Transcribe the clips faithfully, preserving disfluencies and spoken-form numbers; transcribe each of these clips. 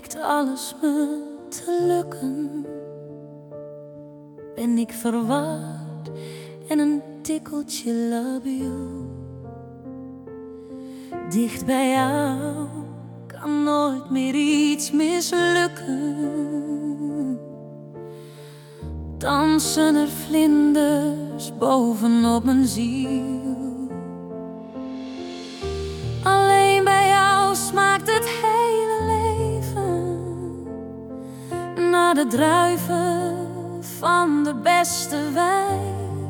lijkt alles me te lukken. Ben ik verward en een tikkeltje labiel. Dicht bij jou kan nooit meer iets mislukken. Dansen er vlinders bovenop mijn ziel. Alleen bij jou smaakt het hele leven naar de druiven van de beste wijn.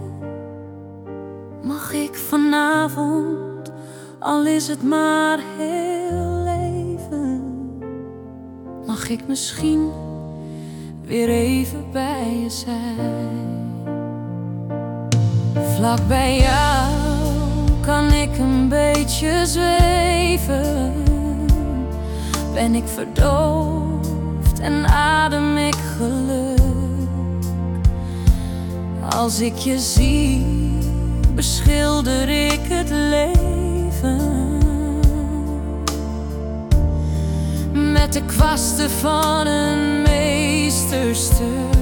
Mag ik vanavond, al is het maar heel even, mag ik misschien weer even bij je zijn. Vlak bij jou kan ik een beetje zweven. Ben ik verdoofd en adem ik geluk. Als ik je zie, beschilder ik het leven met de kwasten van een meesterstuk.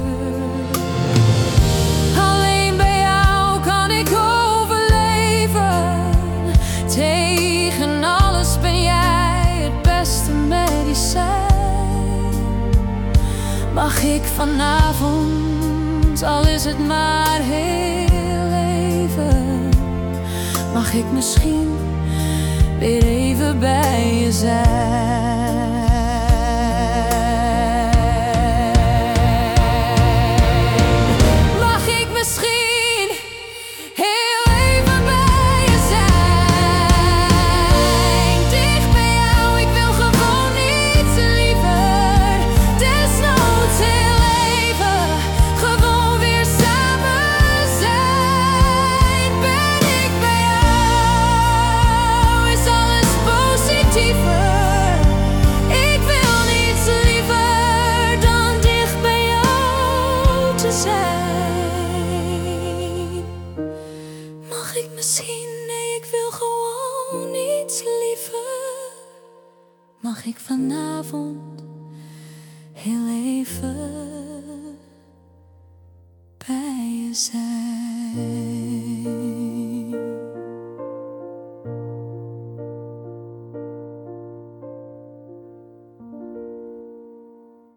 Alleen bij jou kan ik overleven. Tegen alles ben jij het beste medicijn. Mag ik vanavond, al is het maar heel even, mag ik misschien weer even bij je zijn. Mag ik misschien heel even bij je zijn. Dicht bij jou, ik wil gewoon niets liever. Desnoods heel even, gewoon weer samen zijn. Ben ik bij jou, is alles positiever. Ik wil niets liever dan dicht bij jou te zijn. Mag ik misschien, nee, ik wil gewoon niets liever. Mag ik vanavond heel even bij je zijn.